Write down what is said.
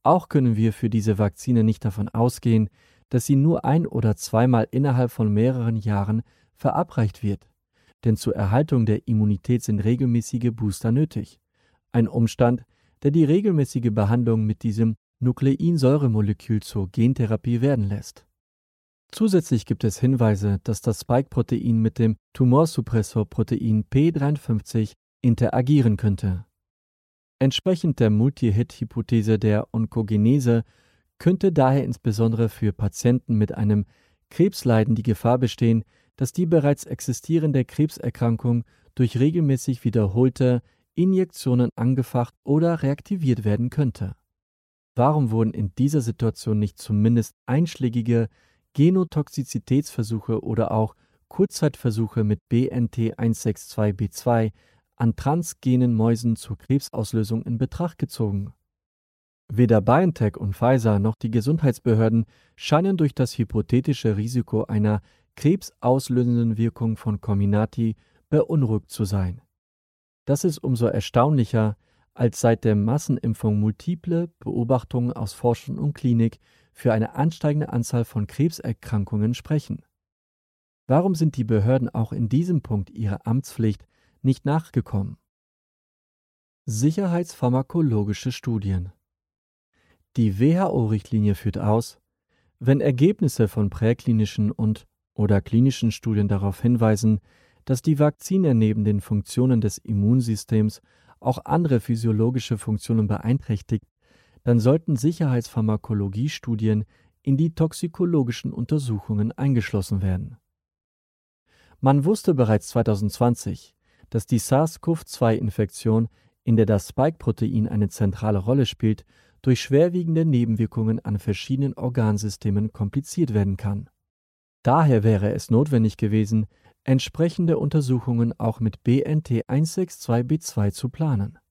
Auch können wir für diese Vakzine nicht davon ausgehen, dass sie nur ein- oder zweimal innerhalb von mehreren Jahren verabreicht wird. Denn zur Erhaltung der Immunität sind regelmäßige Booster nötig. Ein Umstand, der die regelmäßige Behandlung mit diesem Nukleinsäuremolekül zur Gentherapie werden lässt. Zusätzlich gibt es Hinweise, dass das Spike-Protein mit dem Tumorsuppressorprotein P53 interagieren könnte. Entsprechend der Multi-Hit-Hypothese der Onkogenese könnte daher insbesondere für Patienten mit einem Krebsleiden die Gefahr bestehen, dass die bereits existierende Krebserkrankung durch regelmäßig wiederholte Injektionen angefacht oder reaktiviert werden könnte. Warum wurden in dieser Situation nicht zumindest einschlägige Genotoxizitätsversuche oder auch Kurzzeitversuche mit BNT162b2 an transgenen Mäusen zur Krebsauslösung in Betracht gezogen? Weder BioNTech und Pfizer noch die Gesundheitsbehörden scheinen durch das hypothetische Risiko einer krebsauslösenden Wirkung von Comirnaty beunruhigt zu sein. Das ist umso erstaunlicher, als seit der Massenimpfung multiple Beobachtungen aus Forschung und Klinik für eine ansteigende Anzahl von Krebserkrankungen sprechen. Warum sind die Behörden auch in diesem Punkt ihrer Amtspflicht nicht nachgekommen? Sicherheitspharmakologische Studien. Die WHO-Richtlinie führt aus, wenn Ergebnisse von präklinischen und/oder klinischen Studien darauf hinweisen, dass die Vakzine neben den Funktionen des Immunsystems auch andere physiologische Funktionen beeinträchtigt, dann sollten Sicherheitspharmakologie-Studien in die toxikologischen Untersuchungen eingeschlossen werden. Man wusste bereits 2020, dass die SARS-CoV-2-Infektion, in der das Spike-Protein eine zentrale Rolle spielt, durch schwerwiegende Nebenwirkungen an verschiedenen Organsystemen kompliziert werden kann. Daher wäre es notwendig gewesen, entsprechende Untersuchungen auch mit BNT162b2 zu planen.